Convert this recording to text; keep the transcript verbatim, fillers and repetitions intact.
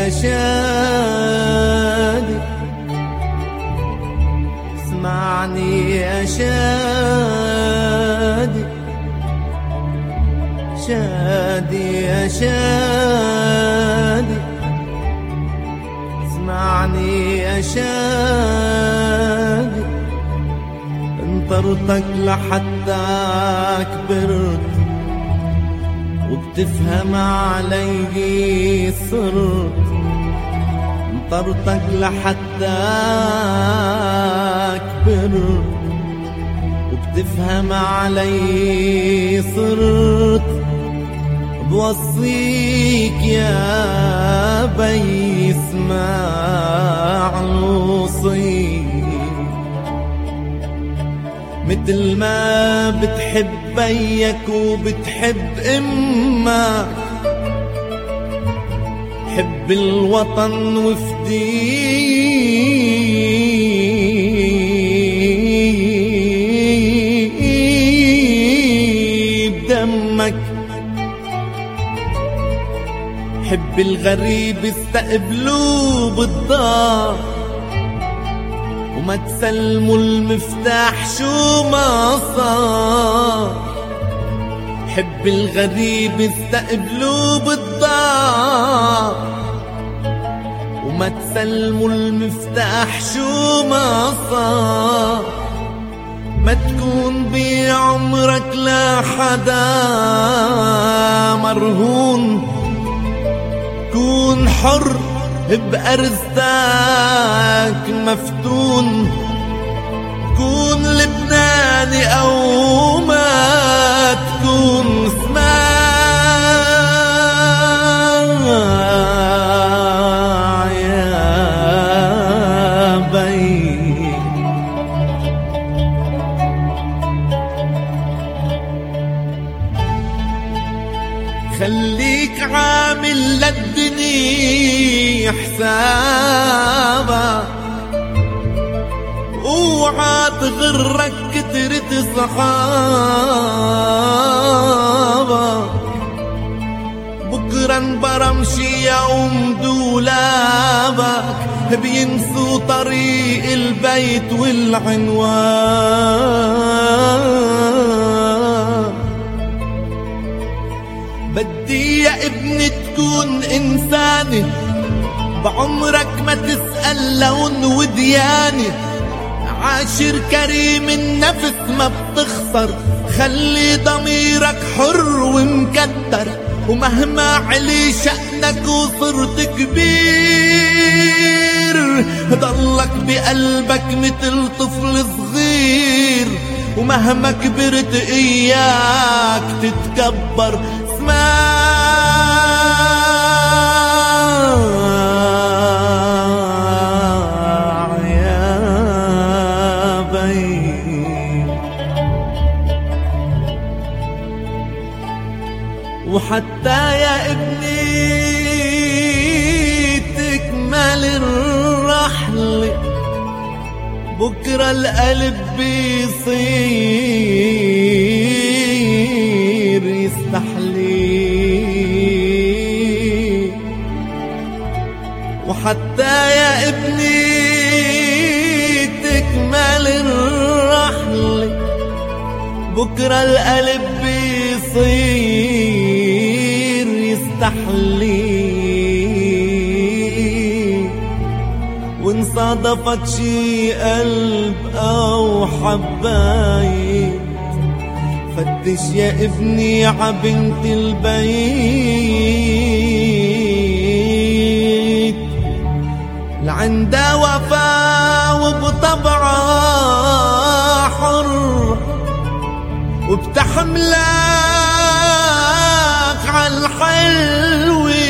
يا شادي، اسمعني يا شادي، شادي يا شادي، اسمعني يا شادي. انطرتك لحتى كبرت وبتفهم علي صرت، انطرتك لحتى كبرت وبتفهم علي صرت. بوصيك يا بي اسمع الوصي، متل ما بتحب بيك وبتحب امك، حب الوطن وفديه بدمك. حب الغريب استقبلوه بالدار وما تسلموا المفتاح شو ما صار. حب الغريب استقبلوه بالدار وما تسلموا المفتاح شو ما صار. ما تكون بعمرك لحدا مرهون، كون حر بأرزتك مفتون. كون لبناني أو ما تكون، اسمع يا بي. خليك عامل للدنيا حسابك، اوعى تغرك كترة صحابك. بكرة انبرمشي يوم دولابك، بينسوا طريق البيت والعنوان. بدي يا ابني تكون إنساني، بعمرك ما تسأل لون ودياني. عاشر كريم النفس ما بتخسر، خلي ضميرك حر ومكدر. ومهما علي شأنك وصرت كبير، ضلك بقلبك مثل طفل صغير. ومهما كبرت إياك تتكبر، اسمع يا بي. وحتى يا ابني تكمل الرحلة، بكرة القلب بيصير يستحلي. وحتى يا ابني تكمل الرحلة، بكرة القلب بيصير يستحلي. وإن صادفك شي قلب أو حبايب، فتش يا ابني عبنت البيت. لعندها وفا وبطبعها حر، وبتحملك عالحلوة